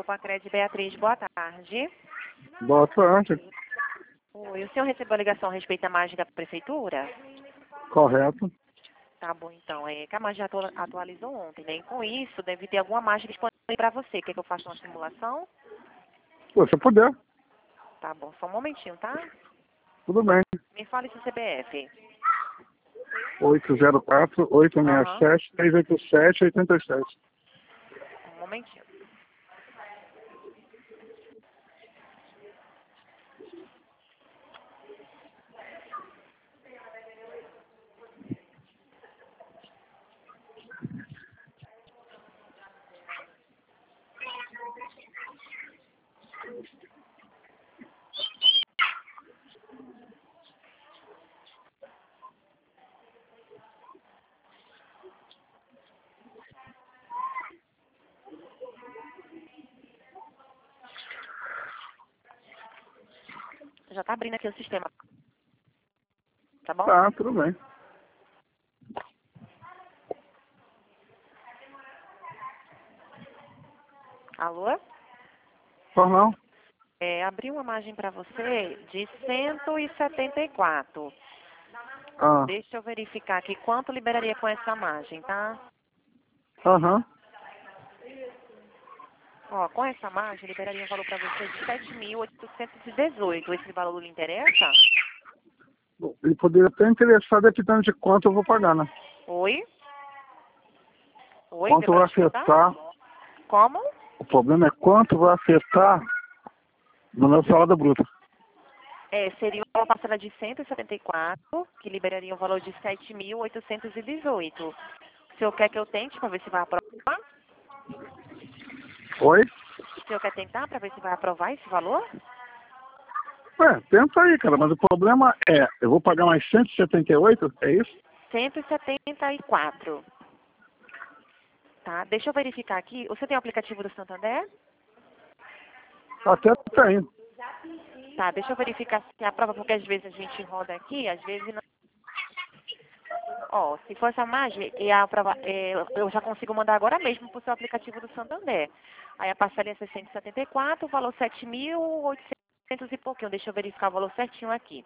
Copacred, Beatriz, boa tarde. Boa tarde. Oi, o senhor recebeu a ligação a respeito da margem da prefeitura? Correto. Tá bom, então. Que a margem atualizou ontem, né? E com isso, deve ter alguma margem disponível para você. Quer que eu faça uma simulação? Pô, se eu puder, Tá bom, só um momentinho, tá? tudo bem. Me fale seu CPF. 804-867-387-87. Um momentinho. Já tá abrindo aqui o sistema. Tá bom? Tá, tudo bem. Alô? Por não? Abri uma margem para você de 174. Ah, Deixa eu verificar aqui quanto liberaria com essa margem, tá? aham. Ó, com essa margem, liberaria um valor para você de 7.818. Esse valor lhe interessa? Ele poderia até interessar dependendo de quanto eu vou pagar, né? Oi? Oi, Quanto deu vai para escutar? afetar, Como? o problema é quanto vai afetar no meu salário bruto. Seria uma parcela de 174, que liberaria um valor de 7.818. O senhor quer que eu tente para ver se vai aprovar? Oi? O senhor quer tentar para ver se vai aprovar esse valor? Tenta aí, cara, mas o problema é, eu vou pagar mais 178, é isso? 174. Tá, deixa eu verificar aqui. Você tem o aplicativo do Santander? Até tem. Tá, deixa eu verificar se aprova, porque às vezes a gente roda aqui, às vezes não. Ó, se for essa margem, eu já consigo mandar agora mesmo para o seu aplicativo do Santander. Aí a parcela é 674, o valor 7.800 e pouquinho. Deixa eu verificar o valor certinho aqui.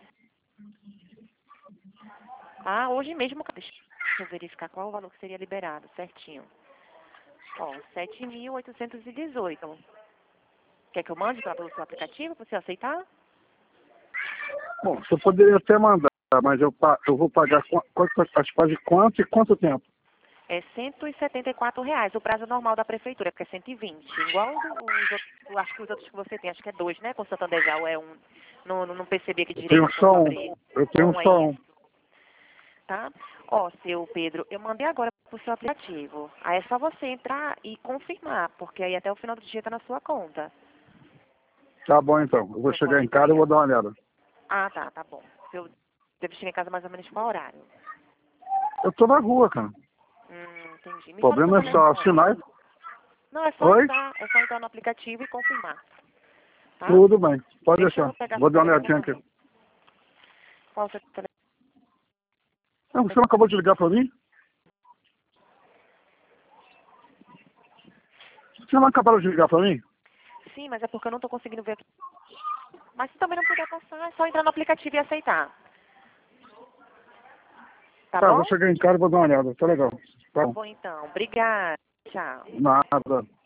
Ah, hoje mesmo, deixa eu verificar qual o valor que seria liberado, certinho. Ó, 7.818. Quer que eu mande pelo seu aplicativo para você aceitar? Bom, você poderia até mandar, mas eu vou pagar participar de quanto e quanto tempo? É R$ 174, o prazo normal da prefeitura, porque é 120. Igual os outros, acho que os outros que você tem, acho que é 2, né? Com o Santander já ou é um. Não percebi aqui Eu direito tenho quando só eu um. abri. Eu tenho É só um. isso, tá? Ó, seu Pedro, eu mandei agora pro seu aplicativo. Aí é só você entrar e confirmar, porque aí até o final do dia tá na sua conta. Tá bom, então. Eu vou Seu chegar em código casa e vou dar criado. uma olhada. Ah, tá bom. Eu devo chegar em casa mais ou menos qual horário? Eu tô na rua, cara. Entendi. O Me fala o seu problema é só telefone. assinar. Não, Oi? é só entrar no aplicativo e confirmar, tá? Tudo bem. Pode Deixa deixar. eu pegar Vou seu dar uma telefone olhadinha aqui. novamente. Qual o seu telefone? Não, você não acabou de ligar pra mim? Você não acabou de ligar pra mim? Sim, mas é porque eu não estou conseguindo ver aqui. Mas se também não puder passar, é só entrar no aplicativo e aceitar. Tá Tá, bom? vou chegar em casa e vou dar uma olhada. Tá legal. Tá Tá bom. bom então. Obrigada. Tchau. Nada.